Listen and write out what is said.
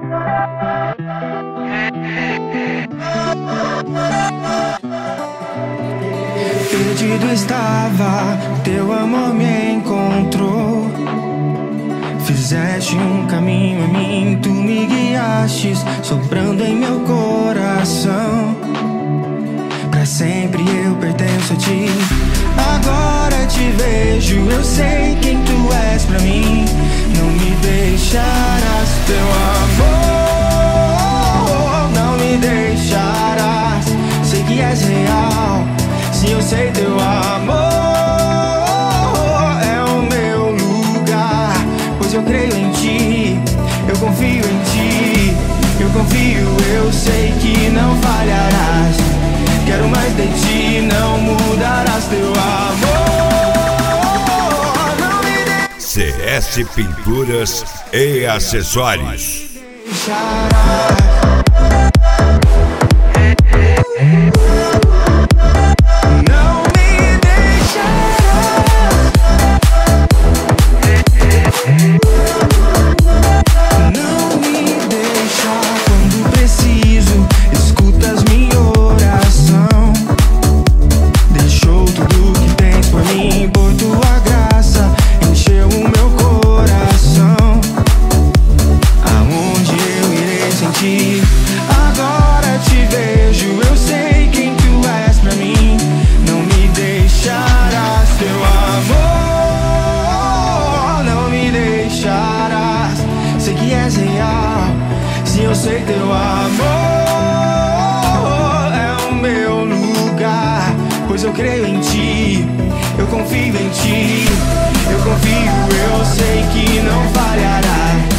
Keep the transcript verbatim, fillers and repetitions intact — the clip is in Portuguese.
Perdido estava, teu amor me encontrou. Fizeste um caminho em mim, tu me guiastes, sobrando em meu coração. Pra sempre eu pertenço a ti. Agora te vejo, eu sei quem tu és pra mim. Não me deixarás, teu amor não me deixarás. Sei que és real, sim, eu sei, teu amor é o meu lugar. Pois eu creio em ti, eu confio em ti. Eu confio, eu sei que não falharás. Quero mais de ti, não mudarás, teu amor não me deixarás. C S Pinturas e Acessórios. Agora te vejo, eu sei quem tu és pra mim. Não me deixarás, teu amor não me deixarás. Sei que és real, sim, eu sei, teu amor é o meu lugar. Pois eu creio em ti, eu confio em ti. Eu confio, eu sei que não falharás.